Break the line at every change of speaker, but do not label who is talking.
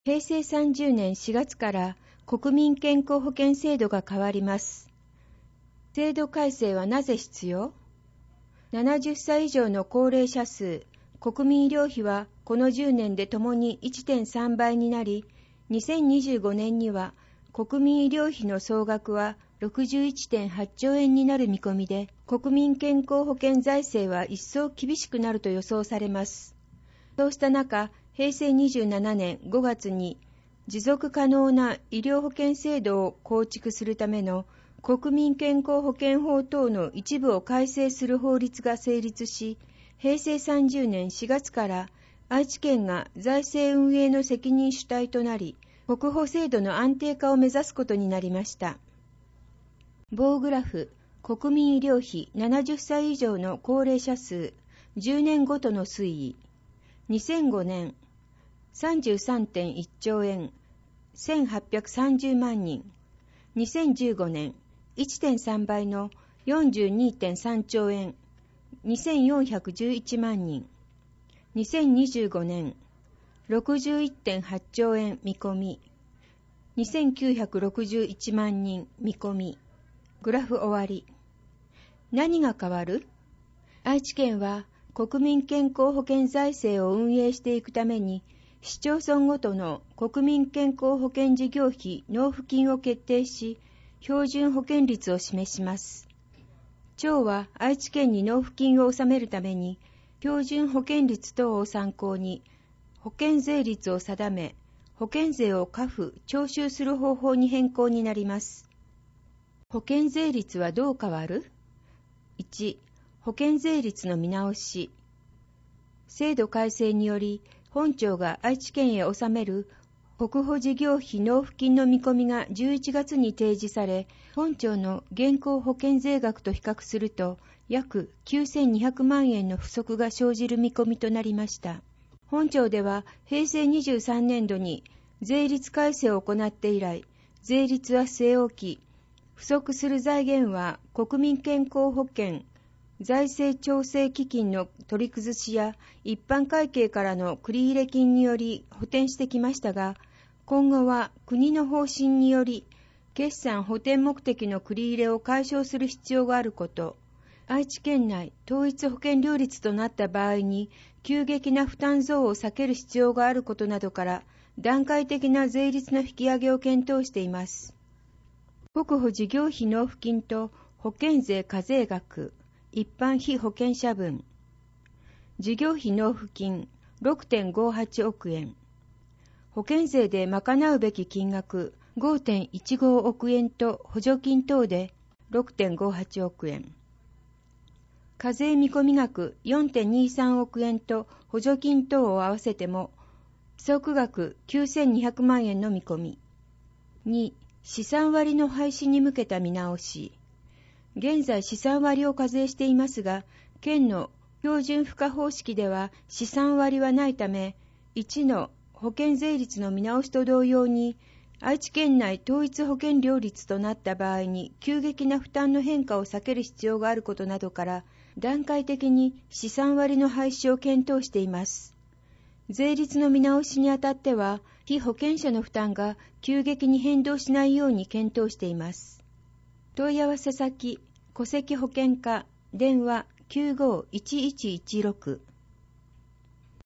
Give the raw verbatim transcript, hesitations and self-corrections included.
へいせいさんじゅうねんしがつから国民健康保険制度が変わります。制度改正はなぜ必要？ななじゅっさい以上の高齢者数、国民医療費はこのじゅうねんでともに いってんさん 倍になり、にせんにじゅうごねんには国民医療費の総額は ろくじゅういってんはちちょうえんになる見込みで、国民健康保険財政は一層厳しくなると予想されます。そうした中、へいせいにじゅうななねんごがつに持続可能な医療保険制度を構築するための国民健康保険法等の一部を改正する法律が成立し、へいせいさんじゅうねんしがつから愛知県が財政運営の責任主体となり、国保制度の安定化を目指すことになりました。棒グラフ、国民医療費ななじゅっさい以上の高齢者数、じゅうねんごとの推移。にせんごねん、さんじゅうさんてんいっちょうえん、せんはっぴゃくさんじゅうまんにん。にせんじゅうごねん、いってんさん 倍の よんじゅうにてんさんちょうえん、にせんよんひゃくじゅういちまんにん。にせんにじゅうごねん、ろくじゅういってんはちちょうえん見込み。にせんきゅうひゃくろくじゅういちまんにん見込み。グラフ終わり。何が変わる？愛知県は国民健康保険財政を運営していくために、市町村ごとの国民健康保険事業費納付金を決定し、標準保険率を示します。町は愛知県に納付金を納めるために、標準保険率等を参考に、保険税率を定め、保険税を課付・徴収する方法に変更になります。保険税率はどう変わる？いち. 保険税率の見直し。制度改正により、本庁が愛知県へ納める国保事業費納付金の見込みがじゅういちがつに提示され、本庁の現行保険税額と比較すると、約きゅうせんにひゃくまんえんの不足が生じる見込みとなりました。本庁では、へいせいにじゅうさんねんどに税率改正を行って以来、税率は据え置き、不足する財源は国民健康保険財政調整基金の取り崩しや一般会計からの繰入金により補填してきましたが、今後は国の方針により決算補填目的の繰り入れを解消する必要があること、愛知県内統一保険料率となった場合に急激な負担増を避ける必要があることなどから段階的な税率の引き上げを検討しています。国保事業費納付金と保険税課税額、一般被保険者分。事業費納付金 ろくてんごはちおくえん。保険税で賄うべき金額 ごてんいちごおくえんと補助金等で ろくてんごはちおくえん。課税見込み額 よんてんにさんおくえんと補助金等を合わせても総額きゅうせんにひゃくまんえんの見込み。に. 資産割の廃止に向けた見直し。現在資産割を課税していますが、県の標準付加方式では資産割はないため、いちの保険税率の見直しと同様に、愛知県内統一保険料率となった場合に急激な負担の変化を避ける必要があることなどから、段階的に資産割の廃止を検討しています。税率の見直しにあたっては、被保険者の負担が急激に変動しないように検討しています。問い合わせ先、戸籍保険課、電話きゅうごいちいちいちろく。